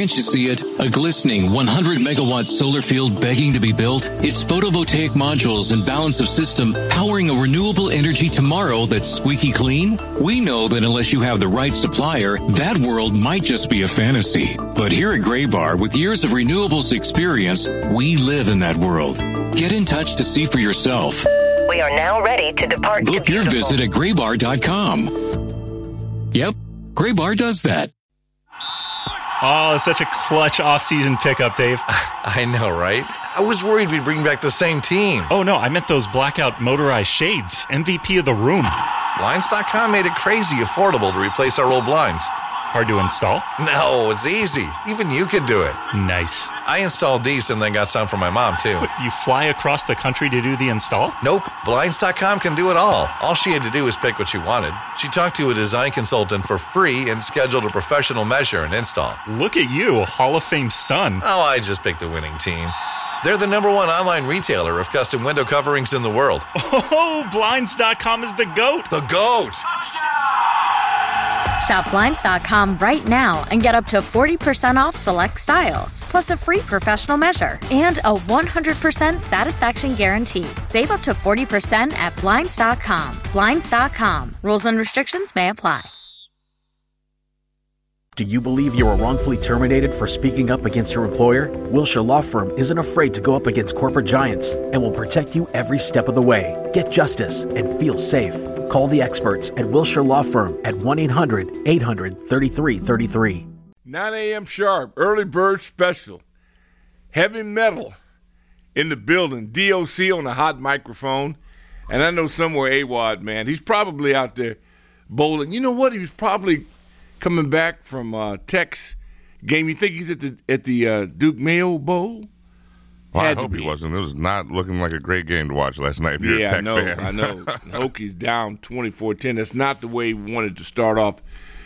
Can't you see it? A glistening 100-megawatt solar field begging to be built? It's photovoltaic modules and balance of system powering a renewable energy tomorrow that's squeaky clean? We know that unless you have the right supplier, that world might just be a fantasy. But here at Graybar, with years of renewables experience, we live in that world. Get in touch to see for yourself. We are now ready to depart. Book your visit at graybar.com. Yep, Graybar does that. Oh, it's such a clutch off-season pickup, Dave. I know, right? I was worried we'd bring back the same team. Oh, no, I meant those blackout motorized shades. MVP of the room. Blinds.com made it crazy affordable to replace our old blinds. Hard to install? No, it's easy. Even you could do it. Nice. I installed these and then got some for my mom, too. What, you fly across the country to do the install? Nope. Blinds.com can do it all. All she had to do was pick what she wanted. She talked to a design consultant for free and scheduled a professional measure and install. Look at you, Hall of Fame son. Oh, I just picked the winning team. They're the #1 online retailer of custom window coverings in the world. Oh, Blinds.com is the GOAT. The GOAT! Shop Blinds.com right now and get up to 40% off select styles, plus a free professional measure and a 100% satisfaction guarantee. Save up to 40% at Blinds.com. Blinds.com. Rules and restrictions may apply. Do you believe you were wrongfully terminated for speaking up against your employer? Wilshire Law Firm isn't afraid to go up against corporate giants and will protect you every step of the way. Get justice and feel safe. Call the experts at Wilshire Law Firm at 1-800-800-3333. 9 a.m. sharp, early bird special. Heavy metal in the building. DOC on a hot microphone. And I know somewhere AWOD, man, he's probably out there bowling. You know what? He was probably coming back from Tech's game. You think he's at the Duke Mayo Bowl? Well, I hope he wasn't. It was not looking like a great game to watch last night if you're a Tech fan. I know. Hokies down 24-10. That's not the way we wanted to start off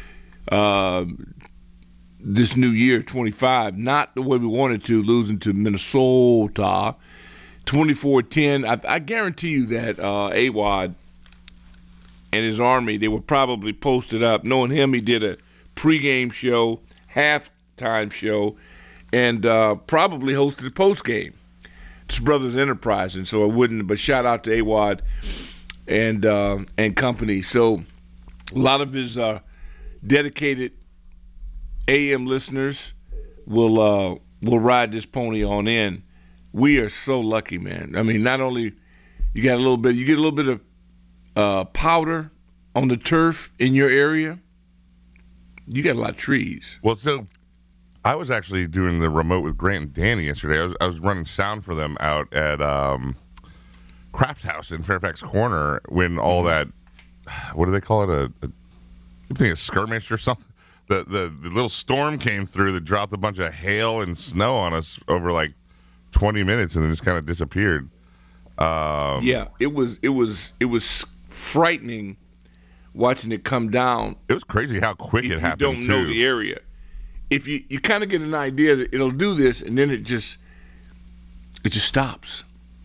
this new year, 25. Not the way we wanted to, losing to Minnesota 24-10. I guarantee you that AWOD and his army, they were probably posted up. Knowing him, he did a pregame show, halftime show, and probably hosted a postgame. It's Brothers Enterprise, and so I wouldn't. But shout out to AWOD and company. So a lot of his dedicated AM listeners will ride this pony on in. We are so lucky, man. I mean, not only you get a little bit of powder on the turf in your area, you got a lot of trees. Well, so I was actually doing the remote with Grant and Danny yesterday. I was running sound for them out at Craft House in Fairfax Corner when all that, what do they call it, I think a skirmish or something. The little storm came through that dropped a bunch of hail and snow on us over like 20 minutes and then just kind of disappeared. Yeah, it was frightening watching it come down. It was crazy how quick it happened. If you don't know the area, if you kind of get an idea that it'll do this, and then it just stops,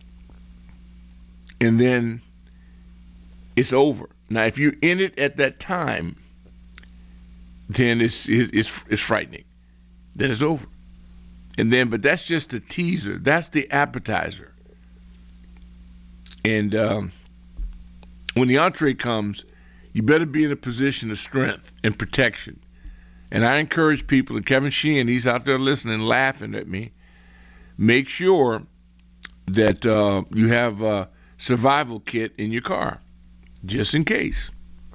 and then it's over. Now, if you're in it at that time, then it's frightening. Then it's over, and then but that's just the teaser. That's the appetizer. And when the entree comes, you better be in a position of strength and protection. And I encourage people, and Kevin Sheehan, he's out there listening, laughing at me, make sure that you have a survival kit in your car, just in case.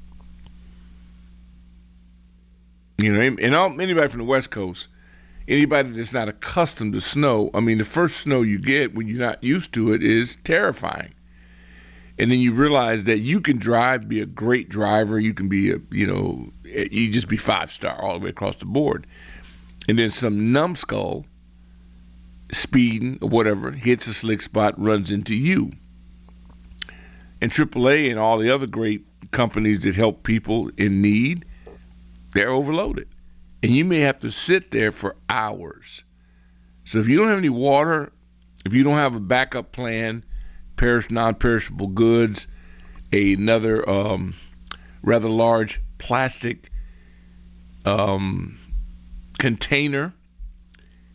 You know, and anybody from the West Coast, anybody that's not accustomed to snow, I mean, the first snow you get when you're not used to it is terrifying. And then you realize that you can drive, be a great driver. You can be you just be 5-star all the way across the board. And then some numbskull speeding or whatever hits a slick spot, runs into you. And AAA and all the other great companies that help people in need, they're overloaded. And you may have to sit there for hours. So if you don't have any water, if you don't have a backup plan, non-perishable goods, another rather large plastic container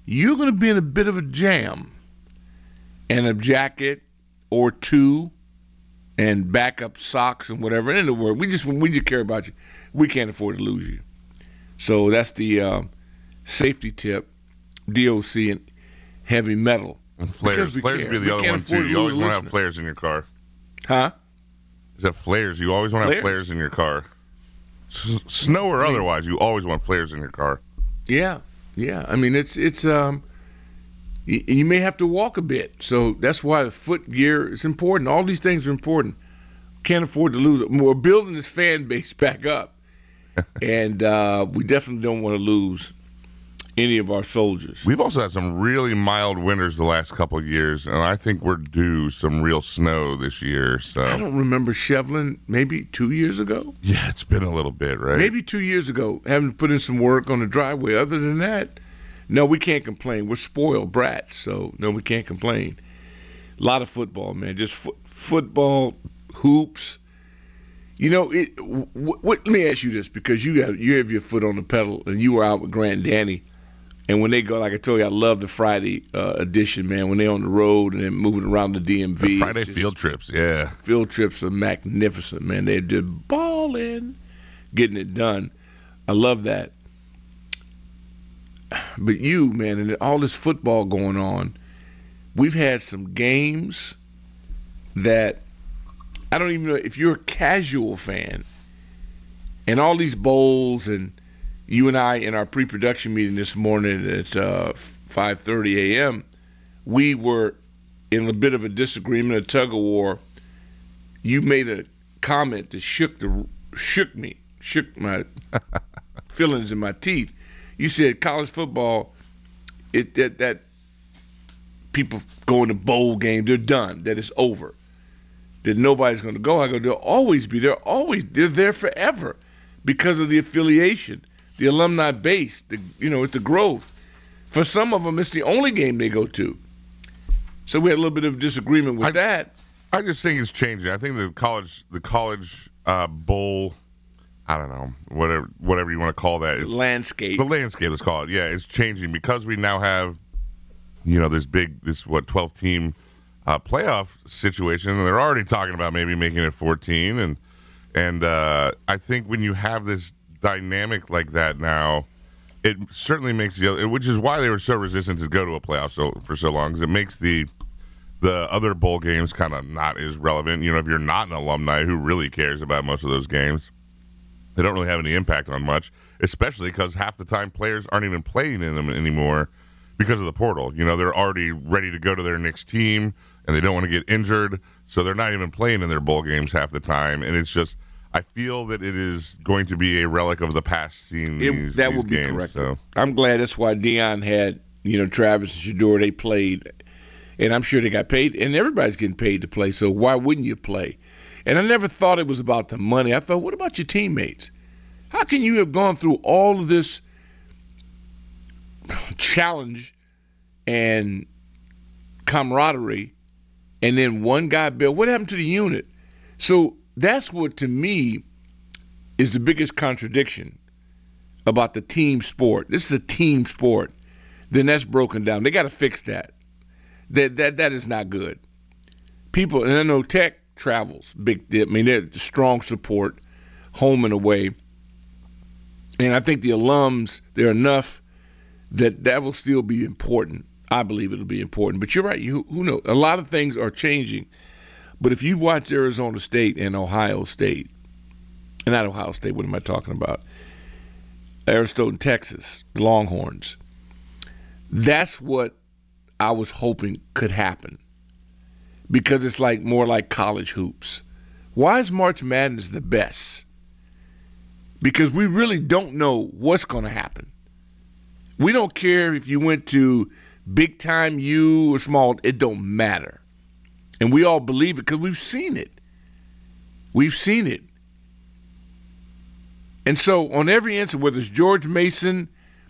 you're going to be in a bit of a jam. And a jacket or two and backup socks and whatever. In the word, we just care about you. We can't afford to lose you. So that's the safety tip, DOC and heavy metal. And flares. Flares be the other one, too. You always want to have flares in your car. Huh? Is that flares? You always want to have flares in your car. Snow or otherwise, you always want flares in your car. Yeah. I mean, it's you may have to walk a bit. So that's why the foot gear is important. All these things are important. Can't afford to lose it. We're building this fan base back up. And we definitely don't want to lose any of our soldiers. We've also had some really mild winters the last couple of years, and I think we're due some real snow this year. So I don't remember shoveling maybe 2 years ago. Yeah, it's been a little bit, right? Maybe 2 years ago, having to put in some work on the driveway. Other than that, no, we can't complain. We're spoiled brats, so no, we can't complain. A lot of football, man. Just football, hoops. You know, let me ask you this, because you have your foot on the pedal, and you were out with Grant and Danny. And when they go, like I told you, I love the Friday edition, man. When they're on the road and they're moving around the DMV. The Friday field trips, yeah. Field trips are magnificent, man. They're just balling, getting it done. I love that. But you, man, and all this football going on, we've had some games that I don't even know if you're a casual fan, and all these bowls, and you and I in our pre-production meeting this morning at 5:30 a.m., we were in a bit of a disagreement, a tug of war. You made a comment that shook my feelings in my teeth. You said college football, that people going to bowl games, they're done, that it's over, that nobody's going to go. I go, they'll always be. They're there forever because of the affiliation, the alumni base, it's the growth. For some of them, it's the only game they go to. So we had a little bit of disagreement with that. I just think it's changing. I think the college bowl, I don't know, whatever you want to call that. Landscape. The landscape, let's call it. Yeah, it's changing because we now have, this 12-team playoff situation, and they're already talking about maybe making it 14. And I think when you have this dynamic like that now, it certainly makes which is why they were so resistant to go to a playoff for so long, because it makes the other bowl games kind of not as relevant. If you're not an alumni, who really cares about most of those games? They don't really have any impact on much, especially because half the time players aren't even playing in them anymore because of the portal. They're already ready to go to their next team, and they don't want to get injured, so they're not even playing in their bowl games half the time. And it's just, I feel that it is going to be a relic of the past seeing these will be games. Correct. So. I'm glad that's why Deion had, Travis and Shedeur, they played, and I'm sure they got paid, and everybody's getting paid to play, so why wouldn't you play? And I never thought it was about the money. I thought, what about your teammates? How can you have gone through all of this challenge and camaraderie, and then one guy bailed? What happened to the unit? So that's what, to me, is the biggest contradiction about the team sport. This is a team sport. Then that's broken down. They got to fix that. That is not good. People, and I know Tech travels big. I mean, they're strong support, home and away. And I think the alums, they're enough that will still be important. I believe it'll be important. But you're right. Who knows? A lot of things are changing. But if you watch Arizona State and Ohio State, and not Ohio State, what am I talking about? Arizona, Texas, the Longhorns. That's what I was hoping could happen, because it's more like college hoops. Why is March Madness the best? Because we really don't know what's going to happen. We don't care if you went to big time U or small, it don't matter. And we all believe it because we've seen it. We've seen it. And so on every instance, whether it's George Mason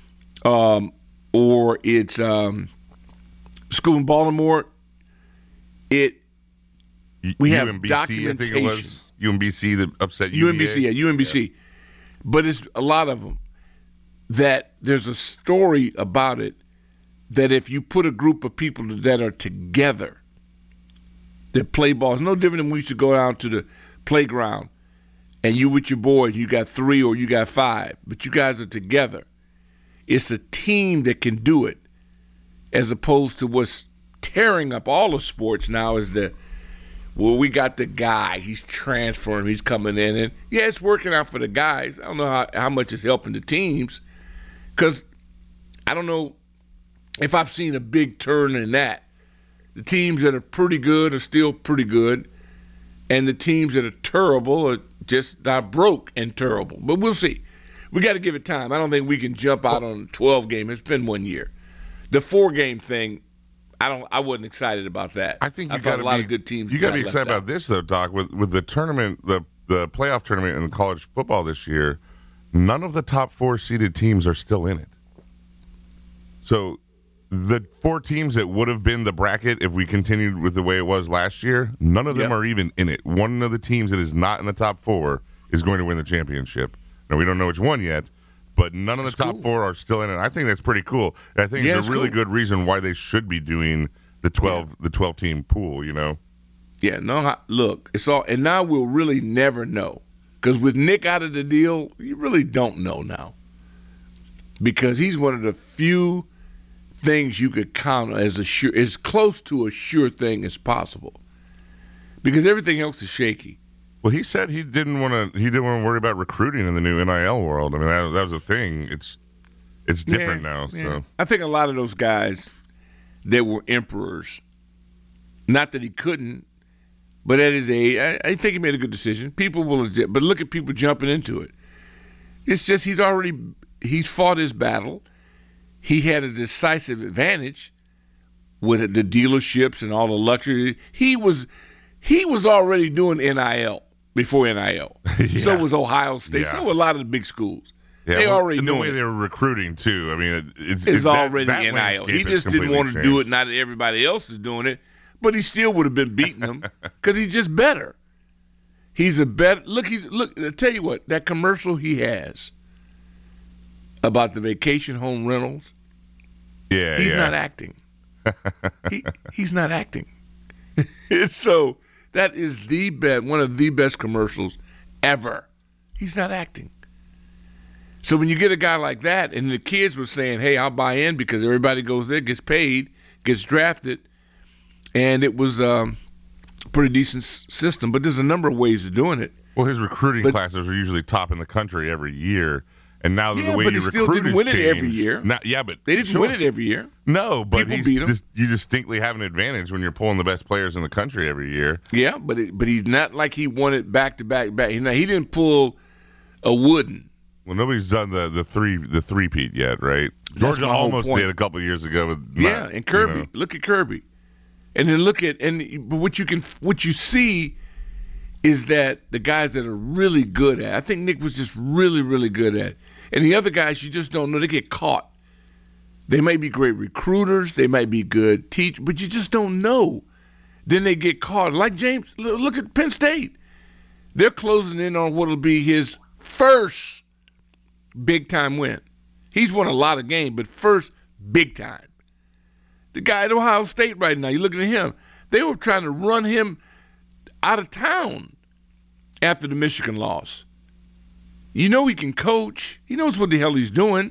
or it's school in Baltimore, we have UMBC, documentation. I think it was UMBC that upset UVA. UMBC, yeah, UMBC. Yeah. But it's a lot of them that there's a story about it that if you put a group of people that are together, that play ball, it's no different than when we used to go down to the playground and you with your boys, you got 3 or you got 5, but you guys are together. It's a team that can do it, as opposed to what's tearing up all of sports now is we got the guy, he's transferring, he's coming in, and yeah, it's working out for the guys. I don't know how much it's helping the teams, because I don't know if I've seen a big turn in that. The teams that are pretty good are still pretty good, and the teams that are terrible are just not broke and terrible. But we'll see. We got to give it time. I don't think we can jump out on a 12 game. It's been 1 year. The 4-game thing, I wasn't excited about that. I think I thought a lot of good teams. You got to be excited about this though, Doc. With the tournament, the playoff tournament in college football this year, none of the top 4 seeded teams are still in it. So the 4 teams that would have been the bracket if we continued with the way it was last year, none of them are even in it. One of the teams that is not in the top 4 is going to win the championship. Now, we don't know which one yet, but none of the top 4 are still in it. I think that's pretty cool. I think it's a really good reason why they should be doing the 12 team pool, you know? Yeah, no, look, it's all, and now we'll really never know. Because with Nick out of the deal, you really don't know now. Because he's one of the few things you could count as as close to a sure thing as possible. Because everything else is shaky. Well, he said he didn't want to worry about recruiting in the new NIL world. I mean, that was a thing. It's different now. Yeah. So I think a lot of those guys that were emperors, not that he couldn't, but at his age, I think he made a good decision. People will, but look at people jumping into it. It's just he's fought his battle. He had a decisive advantage with the dealerships and all the luxury. He was already doing NIL before NIL. Yeah. So was Ohio State. Yeah. So were a lot of the big schools. Yeah, they already and doing the way it. they were recruiting too. I mean, it's already that NIL. landscape He just didn't want to do it. Not that everybody else is doing it, but he still would have been beating them because he's just better. He's a better look. I'll tell you what, that commercial he has about the vacation home rentals. Yeah, he's not acting. He's not acting. So that is one of the best commercials ever. He's not acting. So when you get a guy like that, and the kids were saying, hey, I'll buy in because everybody goes there, gets paid, gets drafted, and it was a pretty decent system. But there's a number of ways of doing it. Well, his recruiting classes are usually top in the country every year. And now the way you recruit still didn't win it every year. But they didn't win it every year. No, but you distinctly have an advantage when you're pulling the best players in the country every year. Yeah, but he's not like he won it back to back. He didn't pull a Wooden. Well, nobody's done the three-peat yet, right? Georgia almost did a couple of years ago. And Kirby. You know. Look at Kirby, and then but what you see is that the guys that are really good at. I think Nick was just really, really good at. And the other guys, you just don't know. They get caught. They may be great recruiters. They might be good teachers, but you just don't know. Then they get caught. Like James, look at Penn State. They're closing in on what will be his first big-time win. He's won a lot of games, but first big time. The guy at Ohio State right now, you're looking at him. They were trying to run him out of town after the Michigan loss. You know he can coach. He knows what the hell he's doing.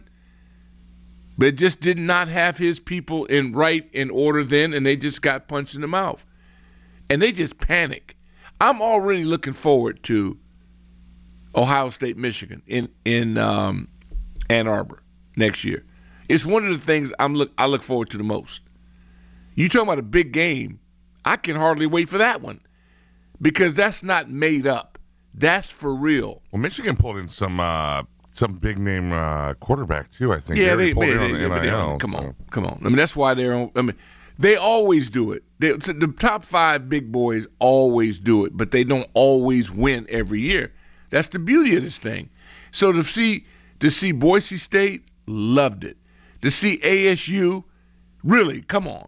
But just did not have his people in order then, and they just got punched in the mouth. And they just panic. I'm already looking forward to Ohio State, Michigan in Ann Arbor next year. It's one of the things I look forward to the most. You talking about a big game, I can hardly wait for that one because that's not made up. That's for real. Well, Michigan pulled in some big name quarterback too. I think. Yeah, they pulled in on the NIL. Come on. I mean, that's why they're on. I mean, they always do it. The top 5 big boys always do it, but they don't always win every year. That's the beauty of this thing. So to see Boise State, loved it. To see ASU, really, come on.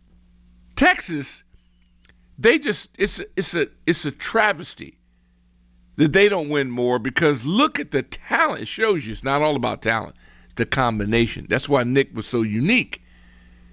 Texas, it's a travesty that they don't win more because look at the talent. It shows you it's not all about talent. It's the combination. That's why Nick was so unique.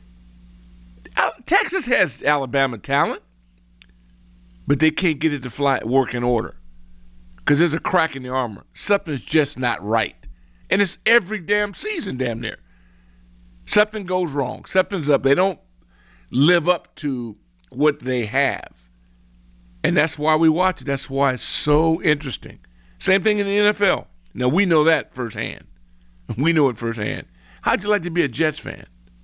Texas has Alabama talent, but they can't get it to work in order because there's a crack in the armor. Something's just not right. And it's every damn season damn near. Something goes wrong. Something's up. They don't live up to what they have. And that's why we watch it. That's why it's so interesting. Same thing in the NFL. Now, we know that firsthand. We know it firsthand. How'd you like to be a Jets fan?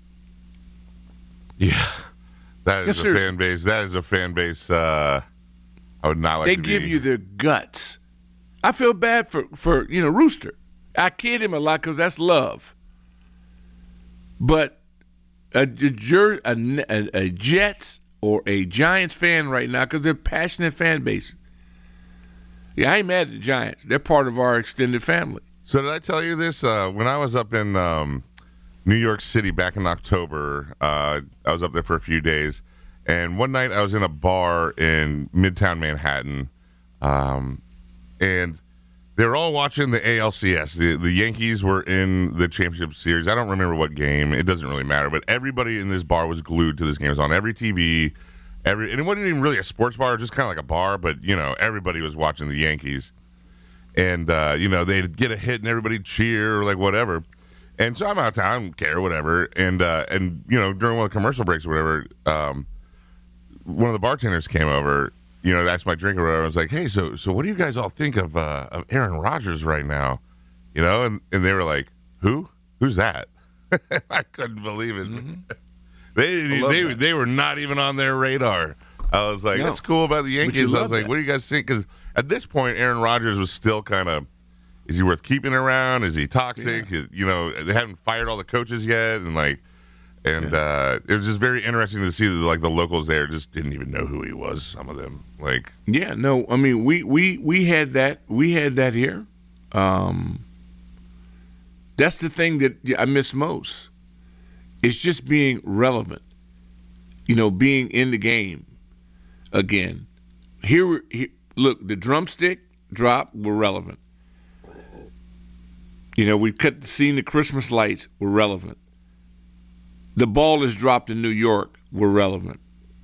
Yeah. That is a fan base. That is a fan base I would not like to be. They give you their guts. I feel bad for Rooster. I kid him a lot because that's love. But a Jets or a Giants fan right now, because they're passionate fan base. Yeah, I ain't mad at the Giants. They're part of our extended family. So did I tell you this? When I was up in New York City back in October, I was up there for a few days. And one night I was in a bar in Midtown Manhattan, and they were all watching the ALCS. The Yankees were in the championship series. I don't remember what game. It doesn't really matter. But everybody in this bar was glued to this game. It was on every TV. And it wasn't even really a sports bar, just kind of like a bar. But, everybody was watching the Yankees. And, they'd get a hit and everybody'd cheer or like whatever. And so I'm out of town. I don't care, whatever. And during one of the commercial breaks or whatever, one of the bartenders came over, to ask my drink or whatever. I was like, hey, so what do you guys all think of Aaron Rodgers right now? And they were like, who? Who's that? I couldn't believe it. Mm-hmm. They were not even on their radar. I was like, that's cool about the Yankees. I was like, what do you guys think? Because at this point, Aaron Rodgers was still kind of, is he worth keeping around? Is he toxic? Yeah. They haven't fired all the coaches yet. And it was just very interesting to see that the locals there just didn't even know who he was. Some of them, I mean, we had that. We had that here. That's the thing that I miss most. It's just being relevant. Being in the game again. Here, look, the drumstick drop were relevant. We seen the Christmas lights were relevant. The ball is dropped in New York were relevant.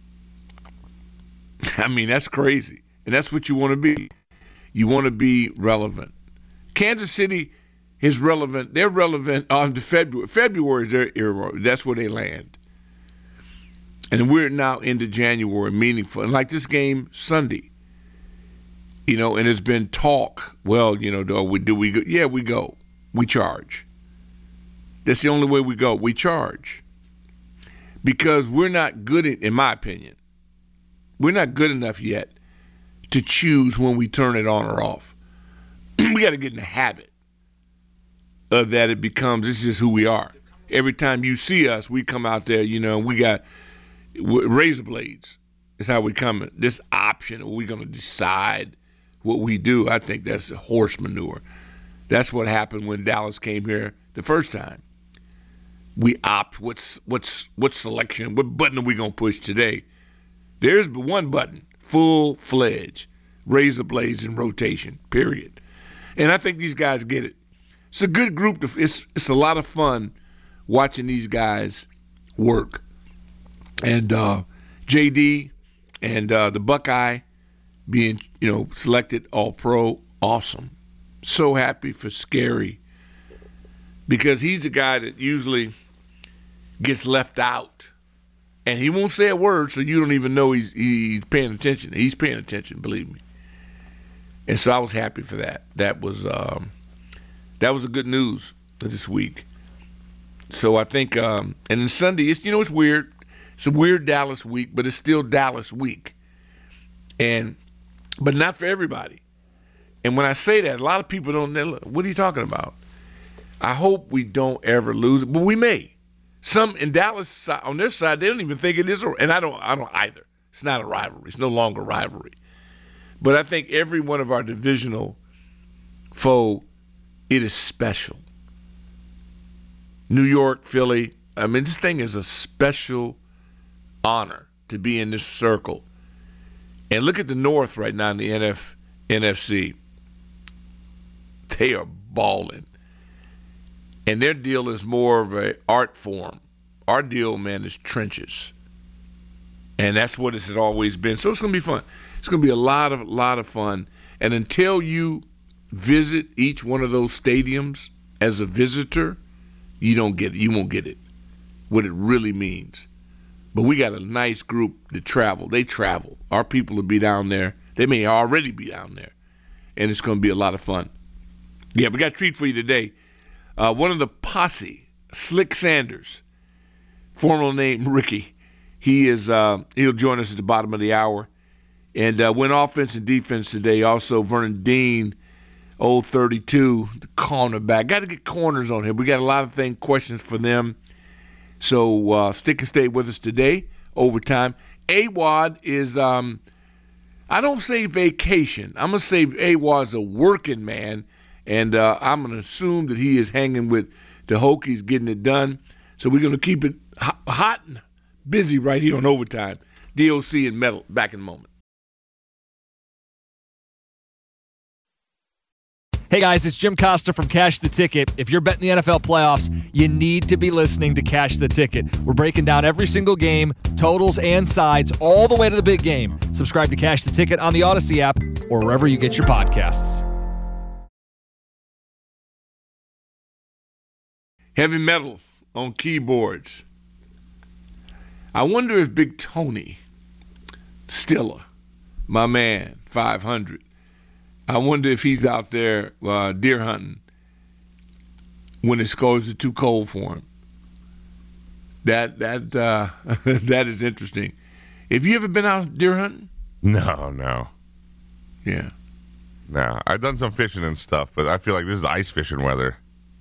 I mean, that's crazy. And that's what you want to be. You want to be relevant. Kansas City is relevant. They're relevant on to February. February is their era. That's where they land. And we're now into January, meaningful. And like this game Sunday, and it's been talk. Well, do we go? Yeah, we go. We charge. That's the only way we go. We charge. Because we're not good, in my opinion, we're not good enough yet to choose when we turn it on or off. We got to get in the habit of that. It becomes, this is who we are. Every time you see us, we come out there, we got razor blades. That's how we come. This option, we're going to decide what we do. I think that's horse manure. That's what happened when Dallas came here the first time. We opt what selection, what button are we going to push today? There's one button, full-fledged, razor blades in rotation, period. And I think these guys get it. It's a good group. It's a lot of fun watching these guys work. And JD and the Buckeye being, selected All-Pro, awesome. So happy for Scary because he's the guy that usually gets left out. And he won't say a word, so you don't even know he's paying attention. He's paying attention, believe me. And so I was happy for that. That was a good news this week. So I think, and then Sunday, it's weird. It's a weird Dallas week, but it's still Dallas week. But not for everybody. And when I say that, a lot of people don't know, what are you talking about? I hope we don't ever lose it, but we may. Some in Dallas on their side, they don't even think it is, and I don't either. It's not a rivalry. It's no longer a rivalry. But I think every one of our divisional foe, it is special. New York, Philly. I mean, this thing is a special honor to be in this circle. And look at the North right now in the NFC. They are balling. And their deal is more of an art form. Our deal, man, is trenches. And that's what it has always been. So it's going to be fun. It's going to be a lot of fun. And until you visit each one of those stadiums as a visitor, you don't get it. You won't get it, what it really means. But we got a nice group that travel. They travel. Our people will be down there. They may already be down there. And it's going to be a lot of fun. Yeah, we got a treat for you today. One of the posse, Slick Sanders, formerly named Ricky, he'll join us at the bottom of the hour. And went offense and defense today. Also, Vernon Dean, old 32, the cornerback. Got to get corners on here. We got a lot of questions for them. So stick and stay with us today. Overtime. AWOD is, I don't say vacation. I'm going to say AWOD's a working man. And I'm going to assume that he is hanging with the Hokies getting it done. So we're going to keep it hot and busy right here on Overtime. DOC and Metal. Back in a moment. Hey guys, it's Jim Costa from Cash the Ticket. If you're betting the NFL playoffs, you need to be listening to Cash the Ticket. We're breaking down every single game, totals and sides, all the way to the big game. Subscribe to Cash the Ticket on the Odyssey app or wherever you get your podcasts. Heavy Metal on keyboards. I wonder if Big Tony Stiller, my man, 500, I wonder if he's out there deer hunting when the scores are too cold for him. That that is interesting. Have you ever been out deer hunting? No. Yeah. No, I've done some fishing and stuff, but I feel like this is ice fishing weather.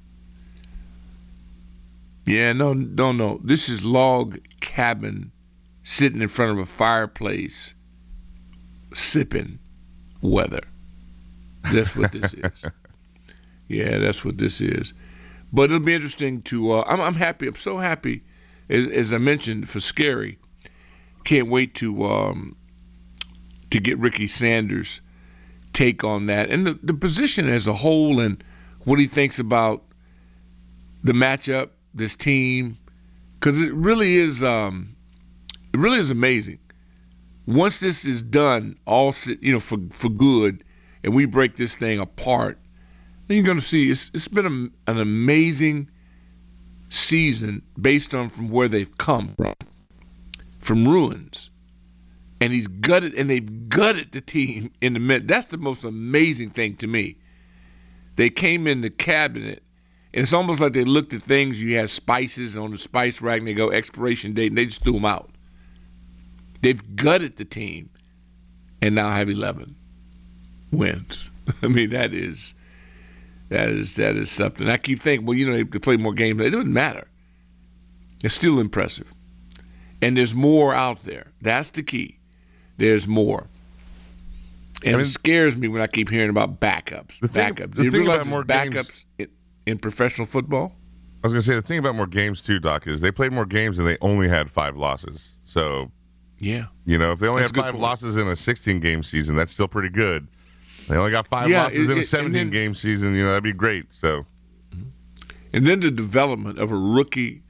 Yeah, no. This is log cabin, sitting in front of a fireplace, sipping weather. That's what this is. Yeah, that's what this is. But it'll be interesting to. I'm happy. I'm so happy, as I mentioned, for Scary. Can't wait to get Ricky Sanders' take on that and the position as a whole and what he thinks about the matchup, this team, because it really is amazing. Once this is done, for good, and we break this thing apart, then you're going to see it's been an amazing season based on from where they've come from ruins. And they've gutted the team in the mid. That's the most amazing thing to me. They came in the cabinet, and it's almost like they looked at things. You had spices on the spice rack, and they go expiration date, and they just threw them out. They've gutted the team, and now have 11 wins. I mean, that is something. I keep thinking, well, they play more games. It doesn't matter. It's still impressive. And there's more out there. That's the key. There's more. And it scares me when I keep hearing about backups. Do you realize there's backups in professional football? I was going to say, the thing about more games, too, Doc, is they played more games and they only had 5 losses. So, yeah. If they only had 5 losses in a 16-game season, that's still pretty good. They only got 5 losses in a 17-game season. That'd be great. So, and then the development of a rookie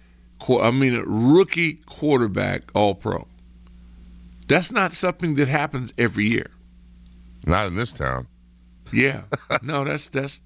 quarterback All-Pro. That's not something that happens every year. Not in this town. Yeah. No, that's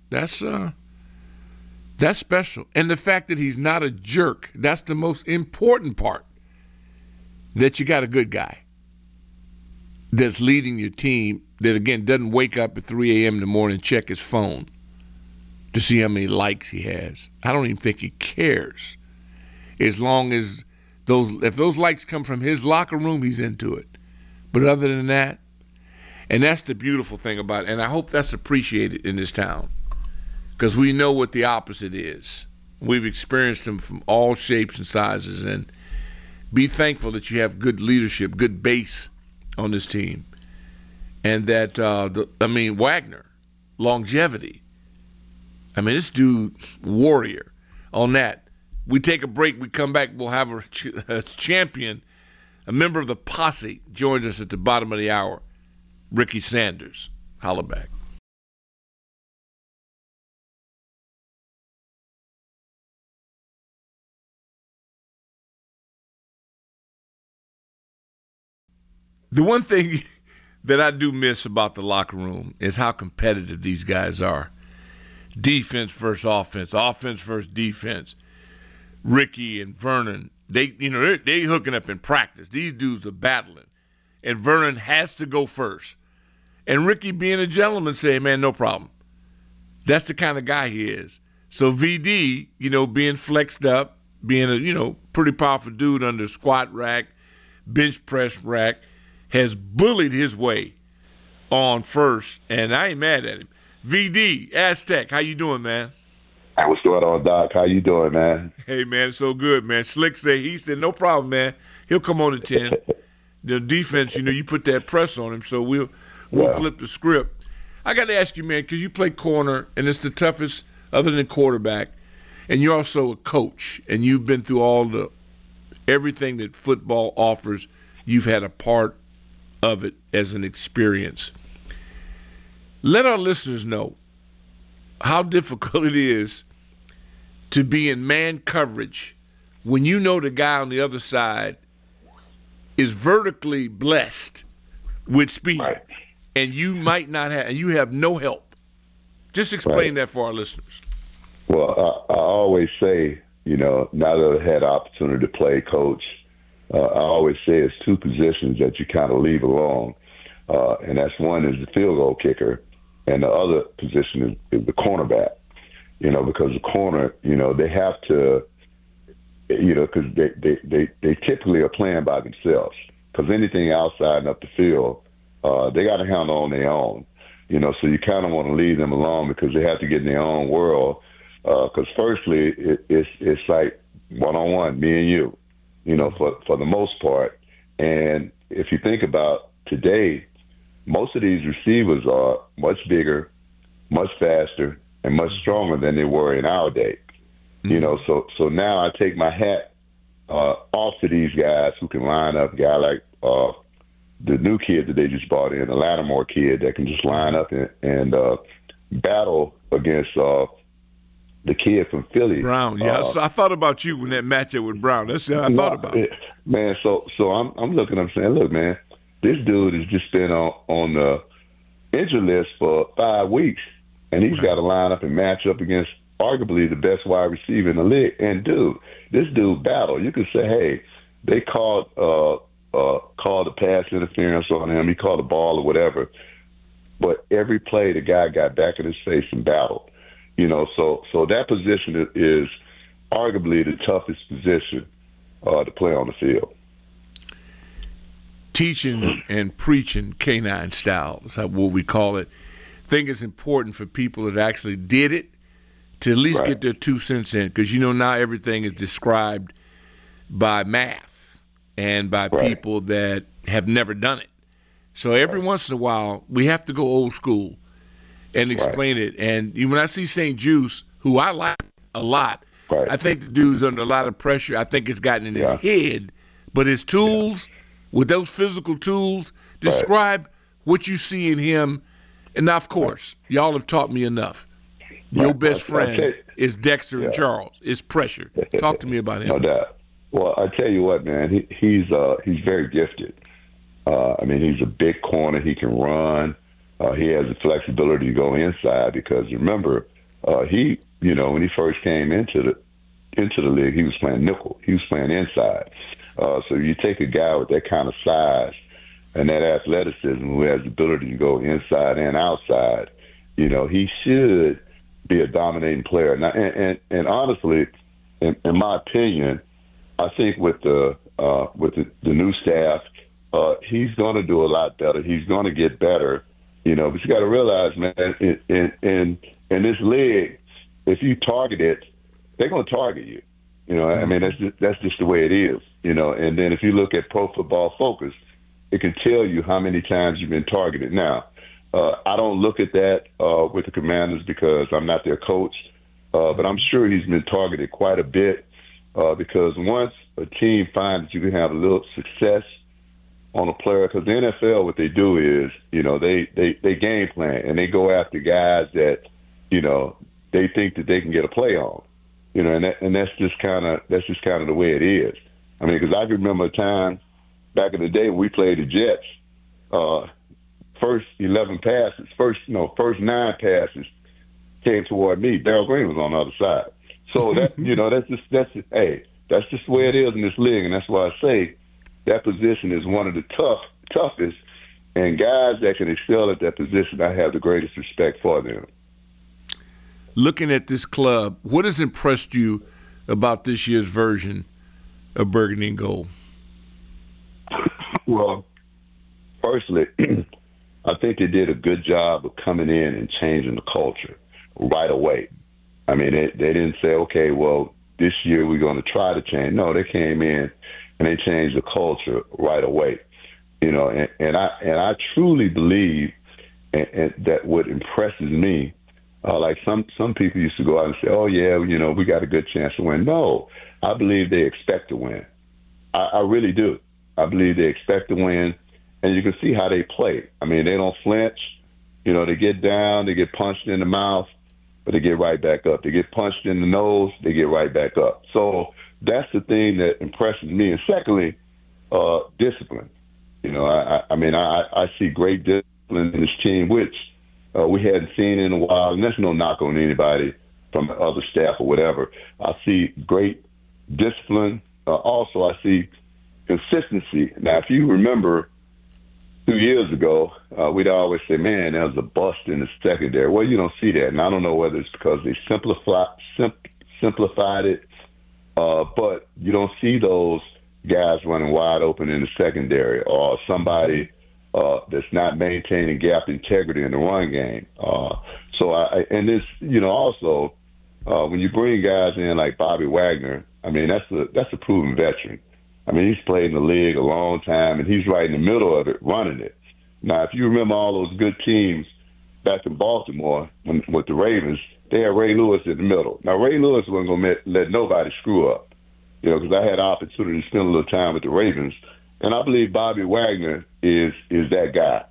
special. And the fact that he's not a jerk, that's the most important part. That you got a good guy that's leading your team that, again, doesn't wake up at 3 a.m. in the morning and check his phone to see how many likes he has. I don't even think he cares. As long as if those likes come from his locker room, he's into it. But other than that, and that's the beautiful thing about it, and I hope that's appreciated in this town, because we know what the opposite is. We've experienced them from all shapes and sizes, and be thankful that you have good leadership, good base on this team. And that, Wagner, longevity. This dude, warrior on that. We take a break. We come back. We'll have a champion, a member of the posse, joins us at the bottom of the hour, Ricky Sanders. Holla back. The one thing that I do miss about the locker room is how competitive these guys are. Defense versus offense, offense versus defense. Ricky and Vernon, they hooking up in practice. These dudes are battling, and Vernon has to go first. And Ricky, being a gentleman, say, "Man, no problem." That's the kind of guy he is. So VD, being flexed up, being a pretty powerful dude under squat rack, bench press rack, has bullied his way on first, and I ain't mad at him. VD, Aztec, how you doing, man? Hey, what's going on, Doc? How you doing, man? Hey, man, so good, man. Slick he said, no problem, man. He'll come on at 10. The defense, you put that press on him, so we'll flip the script. I got to ask you, man, because you play corner, and it's the toughest other than quarterback, and you're also a coach, and you've been through everything that football offers. You've had a part of it as an experience. Let our listeners know how difficult it is to be in man coverage when you know the guy on the other side is vertically blessed with speed, right, and you might not have, and you have no help. Just explain that for our listeners. Well, I always say, now that I've had the opportunity to play coach, I always say it's two positions that you kind of leave alone, and that's one is the field goal kicker, and the other position is the cornerback. Because the corner, they have to, because they typically are playing by themselves. Because anything outside and up the field, they got to handle on their own. So you kind of want to leave them alone because they have to get in their own world. Because firstly, it's like one-on-one, me and you, for the most part. And if you think about today, most of these receivers are much bigger, much faster, and much stronger than they were in our day. So now I take my hat off to these guys who can line up. A guy like the new kid that they just brought in, the Lattimore kid that can just line up and battle against the kid from Philly. Brown, yeah. So I thought about you when that matchup with Brown. That's what I thought about. Man, so I'm looking, I'm saying, look, man, this dude has just been on the injury list for 5 weeks, and he's got to line up and match up against arguably the best wide receiver in the league. And, dude, this dude battle. You could say, hey, they called the pass interference on him. He called the ball or whatever. But every play, the guy got back in his face and battled. So that position is arguably the toughest position to play on the field. Teaching and preaching canine style is what we call it. I think it's important for people that actually did it to at least get their 2 cents in, because now everything is described by math and by people that have never done it. So every once in a while, we have to go old school and explain it. And when I see St. Juice, who I like a lot, I think the dude's under a lot of pressure. I think it's gotten in his head. But his tools, with those physical tools, describe what you see in him. And, of course, y'all have taught me enough. Your best friend is Dexter and Charles. It's pressure. Talk to me about him. No doubt. Well, I tell you what, man, he's very gifted. He's a big corner. He can run. He has the flexibility to go inside because, remember, when he first came into the league, he was playing nickel. He was playing inside. So you take a guy with that kind of size and that athleticism who has the ability to go inside and outside, he should be a dominating player. Now, and honestly, in my opinion, I think with the new staff, he's going to do a lot better. He's going to get better, but you got to realize, man, in this league, if you target it, they're going to target you. That's just the way it is. And then if you look at Pro Football Focus, it can tell you how many times you've been targeted. Now, I don't look at that with the Commanders because I'm not their coach, but I'm sure he's been targeted quite a bit because once a team finds that you can have a little success on a player, because the NFL, what they do is, they game plan and they go after guys that, they think that they can get a play on, and that's just kind of the way it is. Because I can remember a time back in the day when we played the Jets, first 11 passes, first 9 passes came toward me. Darrell Green was on the other side. So that that's just the way it is in this league, and that's why I say that position is one of the toughest. And guys that can excel at that position, I have the greatest respect for them. Looking at this club, what has impressed you about this year's version of Burgundy and Gold? Well, firstly, I think they did a good job of coming in and changing the culture right away. I mean, they didn't say, okay, well, this year we're going to try to change. No, they came in and they changed the culture right away. And I truly believe and that what impresses me, like some people used to go out and say, oh, yeah, we got a good chance to win. No, I believe they expect to win. I really do. I believe they expect to win, and you can see how they play. I mean, they don't flinch. They get down, they get punched in the mouth, but they get right back up. They get punched in the nose, they get right back up. So that's the thing that impresses me. And secondly, discipline. I see great discipline in this team, which we hadn't seen in a while. And that's no knock on anybody from the other staff or whatever. I see great discipline. Also, I see consistency. Now, if you remember 2 years ago, we'd always say, man, there was a bust in the secondary. Well, you don't see that. And I don't know whether it's because they simplified it, but you don't see those guys running wide open in the secondary or somebody that's not maintaining gap integrity in the run game. Also, when you bring guys in like Bobby Wagner, I mean, that's a proven veteran. I mean, he's played in the league a long time, and he's right in the middle of it, running it. Now, if you remember all those good teams back in Baltimore with the Ravens, they had Ray Lewis in the middle. Now, Ray Lewis wasn't going to let nobody screw up, because I had the opportunity to spend a little time with the Ravens, and I believe Bobby Wagner is that guy.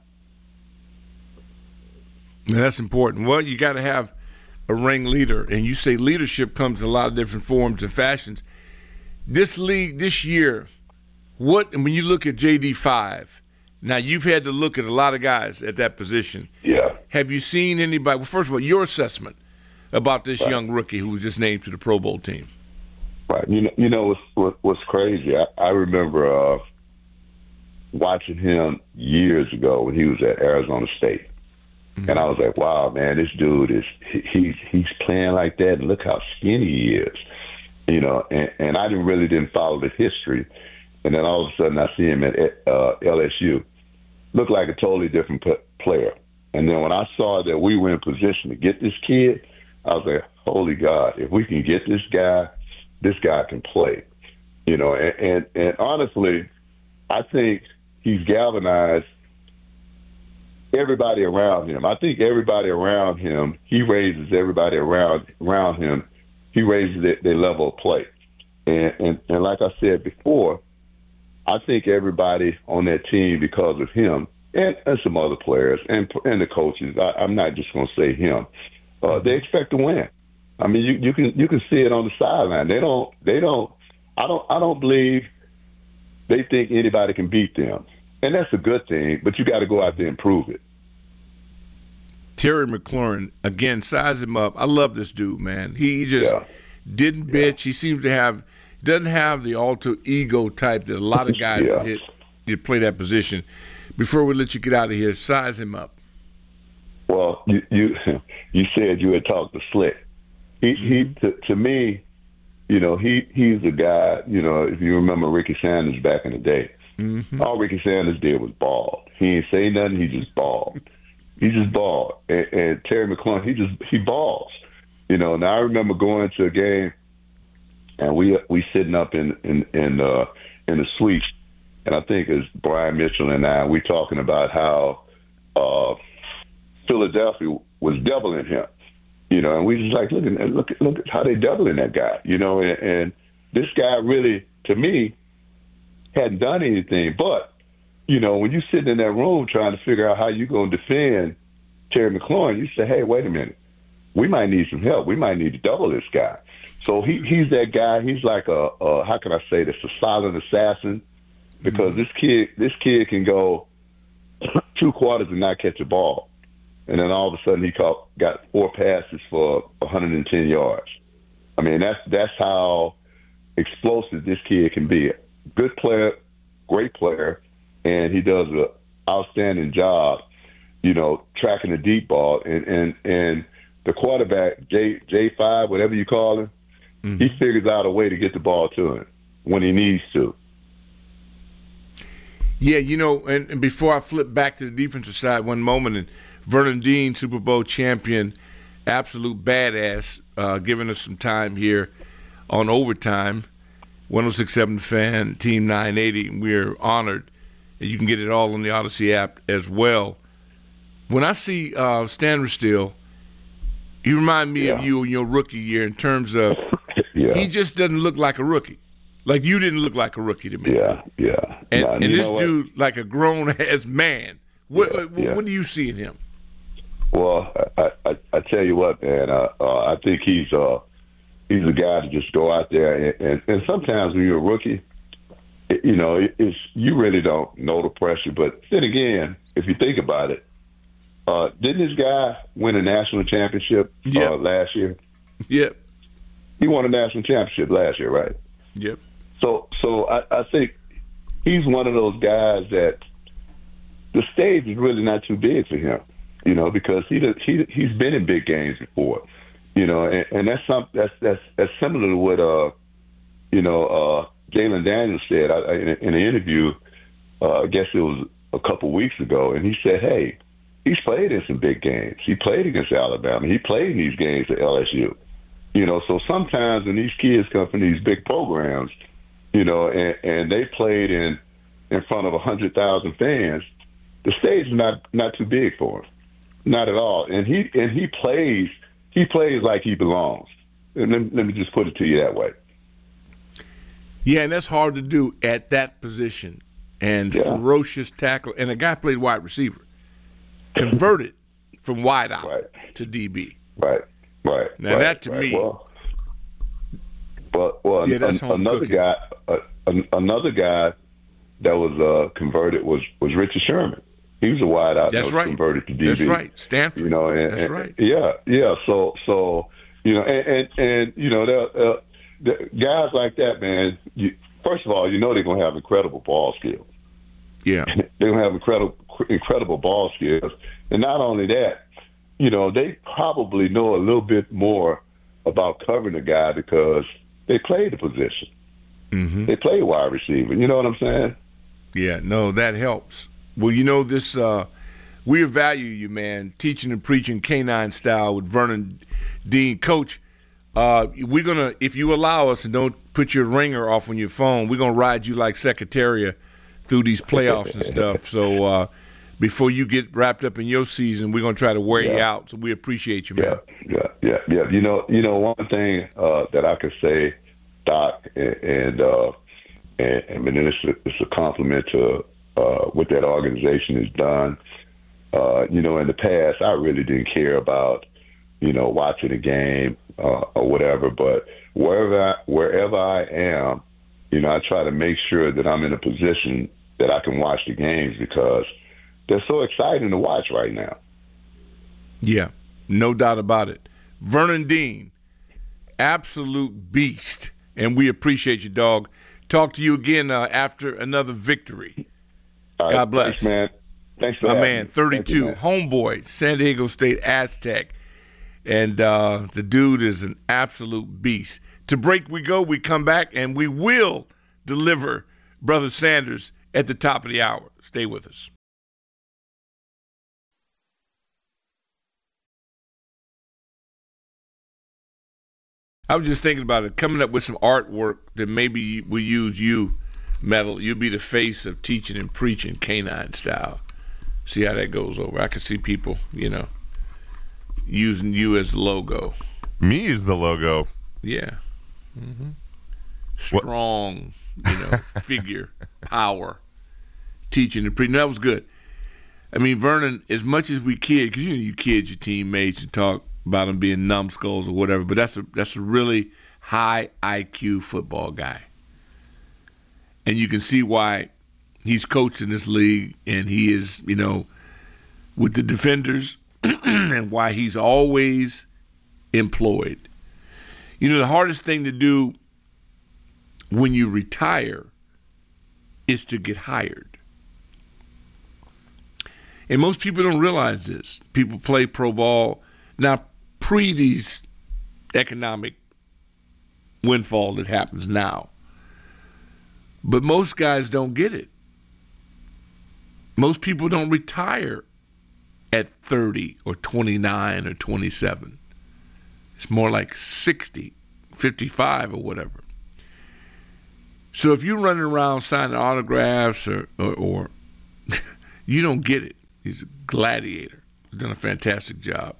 Now, that's important. Well, you got to have a ringleader, and you say leadership comes in a lot of different forms and fashions. This league this year, when you look at JD5, now you've had to look at a lot of guys at that position. Yeah. Have you seen anybody? Well, first of all, your assessment about this young rookie who was just named to the Pro Bowl team. Right. You know what's crazy? I remember watching him years ago when he was at Arizona State, and I was like, wow, man, this dude he's playing like that, and look how skinny he is. And I didn't follow the history. And then all of a sudden I see him at LSU. Looked like a totally different player. And then when I saw that we were in position to get this kid, I was like, holy God, if we can get this guy can play. And honestly, I think he's galvanized everybody around him. I think everybody around him, he raises everybody around him. He raises their level of play. And like I said before, I think everybody on that team, because of him and some other players and the coaches, I'm not just going to say him, they expect to win. I mean, you can see it on the sideline. I don't believe they think anybody can beat them. And that's a good thing, but you got to go out there and prove it. Terry McLaurin, again, size him up. I love this dude, man. He just didn't bitch. He seems to doesn't have the alter ego type that a lot of guys that play that position. Before we let you get out of here, size him up. Well, you said you had talked to Slick. He to me, he's a guy. If you remember Ricky Sanders back in the day, all Ricky Sanders did was ball. He ain't say nothing. He just balled. He just balled. And Terry McLaurin, he balls. Now I remember going to a game, and we sitting up in the suite, and I think it's Brian Mitchell and I. We talking about how Philadelphia was doubling him. And we just like look at how they doubling that guy. And this guy really, to me, hadn't done anything. But when you sitting in that room trying to figure out how you going to defend Terry McLaurin, you say, hey, wait a minute. We might need some help. We might need to double this guy. So he's that guy. He's like a how can I say this, a silent assassin, because this kid can go 2 quarters and not catch a ball. And then all of a sudden he got 4 passes for 110 yards. I mean, that's how explosive this kid can be. Good player, great player, and he does an outstanding job, tracking the deep ball. And the quarterback, J5, whatever you call him, he figures out a way to get the ball to him when he needs to. Yeah, and before I flip back to the defensive side one moment, and Vernon Dean, Super Bowl champion, absolute badass, giving us some time here on Overtime, 106.7 Fan, Team 980. We're honored. And you can get it all on the Odyssey app as well. When I see Stan Still, you remind me of you in your rookie year in terms of he just doesn't look like a rookie. Like you didn't look like a rookie to me. Yeah. And this dude, like a grown-ass man. What do you see in him? Well, I tell you what, man. I think he's a guy to just go out there and sometimes when you're a rookie, you really don't know the pressure. But then again, if you think about it, didn't this guy win a national championship last year? Yep. He won a national championship last year, right? Yep. So I think he's one of those guys that the stage is really not too big for him, because he's been in big games before, and that's similar to what Jalen Daniels said in an interview. I guess it was a couple weeks ago, and he said, "Hey, he's played in some big games. He played against Alabama. He played in these games at LSU." So sometimes when these kids come from these big programs, and they played in front of 100,000 fans, the stage is not too big for him, not at all. And he plays like he belongs. And let me just put it to you that way. Yeah, and that's hard to do at that position. And ferocious tackle, and a guy played wide receiver, converted from wide out to DB. Right. Now that to me, that's another guy that was converted was Richard Sherman. He was a wide out. That's right. Converted to DB. That's right. Stanford. That's right. Yeah. So the guys like that, man. First of all, they're gonna have incredible ball skills. Yeah. They're gonna have incredible ball skills, and not only that. They probably know a little bit more about covering a guy because they played the position. Mm-hmm. They played wide receiver. You know what I'm saying? Yeah, no, that helps. Well, this we value you, man, teaching and preaching K9 style with Vernon Dean. Coach, we're going to, if you allow us and don't put your ringer off on your phone, we're going to ride you like Secretariat through these playoffs and stuff. So, before you get wrapped up in your season, we're going to try to wear you out. So we appreciate you, man. Yeah. One thing that I could say, Doc, and it's a compliment to what that organization has done. In the past, I really didn't care about, watching a game or whatever. But wherever I am, I try to make sure that I'm in a position that I can watch the games because they're so exciting to watch right now. Yeah, no doubt about it. Vernon Dean, absolute beast, and we appreciate you, dog. Talk to you again after another victory. All right, God bless. Thanks, man. Thanks for my having man, me. 32, you, man. Homeboy, San Diego State Aztec. And the dude is an absolute beast. To break we go. We come back, and we will deliver Brother Sanders at the top of the hour. Stay with us. I was just thinking about it, coming up with some artwork that maybe we use you, Metal. You'll be the face of teaching and preaching K9 style. See how that goes over. I can see people, using you as the logo. Me as the logo? Yeah. Mm-hmm. Strong, figure, power, teaching and preaching. That was good. I mean, Vernon, as much as we kid, because you kids, your teammates, and talk about them being numbskulls or whatever, but that's a really high IQ football guy. And you can see why he's coached in this league, and he is, with the defenders and why he's always employed. The hardest thing to do when you retire is to get hired. And most people don't realize this. People play pro ball now pre these economic windfall that happens now. But most guys don't get it. Most people don't retire at 30 or 29 or 27. It's more like 60, 55 or whatever. So if you're running around signing autographs or you don't get it. He's a gladiator. He's done a fantastic job.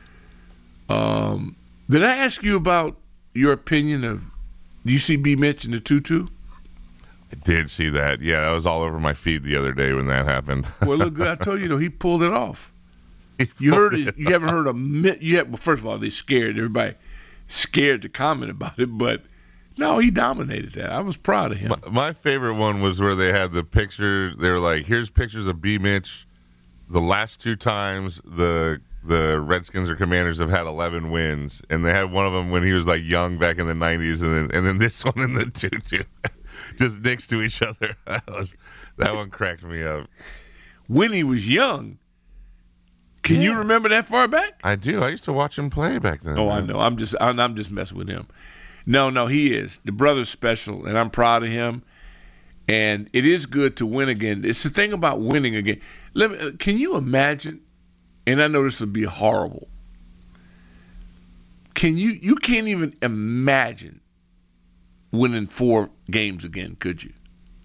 Did I ask you about your opinion of UCB Mitch and the tutu? I did see that. Yeah, that was all over my feed the other day when that happened. Well, look, I told you, he pulled it off. You heard it. You haven't heard well, first of all, they scared. Everybody scared to comment about it, but no, he dominated that. I was proud of him. My favorite one was where they had the picture. They were like, here's pictures of B. Mitch. The last two times the Redskins or Commanders have had 11 wins, and they had one of them when he was like young back in the 90s, and then this one in the tutu, just next to each other. That one cracked me up. When he was young. Can you remember that far back? I do. I used to watch him play back then. Oh, man. I know. I'm just messing with him. No, he is. The brother's special, and I'm proud of him. And it is good to win again. It's the thing about winning again. Can you imagine? And I know this would be horrible. You can't even imagine winning 4 games again, could you?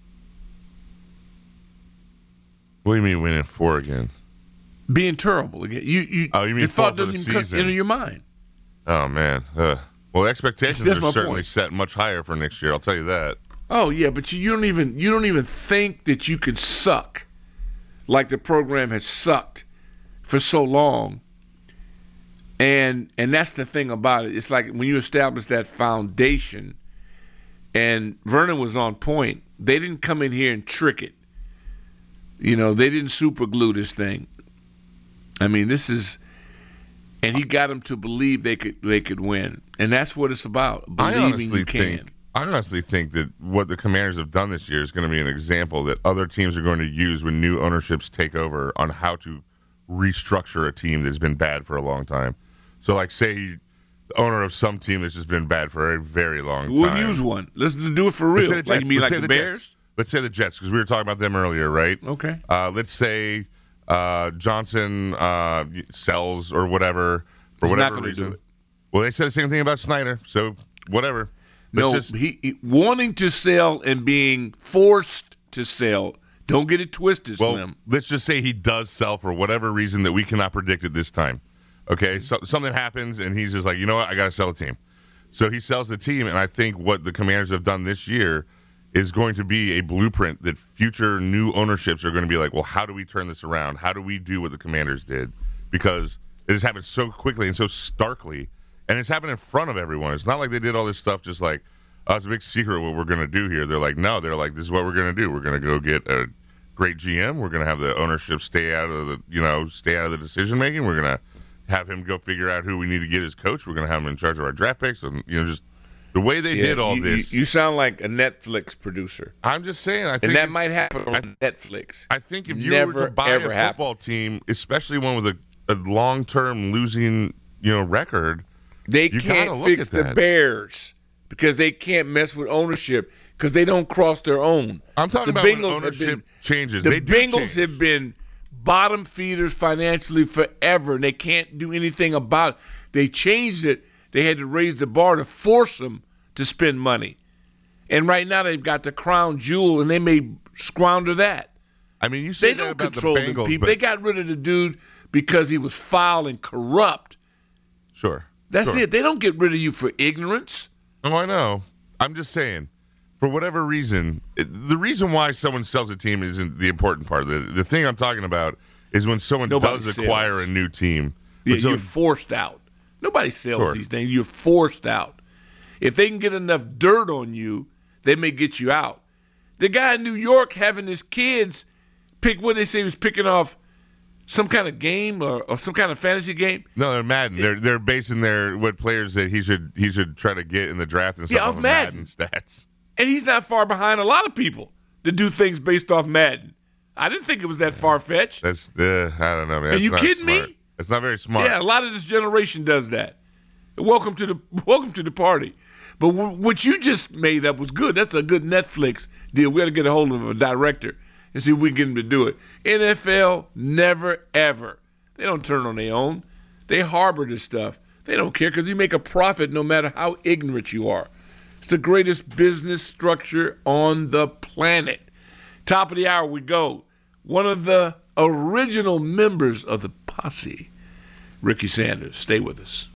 What do you mean winning 4 again? Being terrible again. You mean the thought for the doesn't even come into your mind. Oh man. Well, expectations are certainly set much higher for next year. I'll tell you that. Oh yeah, but you don't even think that you could suck like the program has sucked for so long. And that's the thing about it. It's like when you establish that foundation, and Vernon was on point. They didn't come in here and trick it. They didn't super glue this thing. I mean, and he got them to believe they could win, and that's what it's about. Believing you can. I honestly think that what the Commanders have done this year is going to be an example that other teams are going to use when new ownerships take over on how to restructure a team that's been bad for a long time. So, like, say the owner of some team that's just been bad for a very long time. We'll use one. Let's do it for real. Like you mean like the Bears? Jets. Let's say the Jets, because we were talking about them earlier, right? Okay. Let's say Johnson sells or whatever for whatever reason. Do it. Well, they said the same thing about Snyder, so whatever. He wanting to sell and being forced to sell. Don't get it twisted, Slim. Let's just say he does sell for whatever reason that we cannot predict at this time. Okay, so something happens, and he's just like, you know what, I got to sell the team. So he sells the team, and I think what the Commanders have done this year is going to be a blueprint that future new ownerships are going to be like, well, how do we turn this around? How do we do what the Commanders did? Because it has happened so quickly and so starkly, and it's happened in front of everyone. It's not like they did all this stuff just like, oh, it's a big secret what we're going to do here. They're like, no, this is what we're going to do. We're going to go get a great GM. We're going to have the ownership stay out of the decision making. We're going to have him go figure out who we need to get as coach. We're going to have him in charge of our draft picks, and just the way they did all this. You sound like a Netflix producer. I'm just saying. I think and that might happen on Netflix. I think if you were to buy a football team, especially one with a long-term losing record, they can't fix the Bears because they can't mess with ownership because they don't cross their own. I'm talking about when ownership changes. The Bengals have been bottom feeders financially forever, and they can't do anything about it. They changed it. They had to raise the bar to force them to spend money. And right now they've got the crown jewel, and they may squander that. I mean, you say they that about the Bengals, people. They got rid of the dude because he was foul and corrupt. Sure. That's it. They don't get rid of you for ignorance. Oh, I know. I'm just saying, for whatever reason, the reason why someone sells a team isn't the important part. The thing I'm talking about is when someone does acquire a new team. Yeah, you're forced out. Nobody sells these things. You're forced out. If they can get enough dirt on you, they may get you out. The guy in New York having his kids pick what they say he was picking off some kind of game or some kind of fantasy game. No, they're Madden. They're basing what players that he should try to get in the draft and stuff off of Madden stats. And he's not far behind a lot of people that do things based off Madden. I didn't think it was that far-fetched. That's I don't know, man. Are you kidding smart. me? It's not very smart. Yeah, a lot of this generation does that. Welcome to the party. But what you just made up was good. That's a good Netflix deal. We got to get a hold of a director and see if we can get him to do it. NFL, never, ever. They don't turn on their own. They harbor this stuff. They don't care because you make a profit no matter how ignorant you are. It's the greatest business structure on the planet. Top of the hour we go. One of the original members of the posse, Ricky Sanders. Stay with us.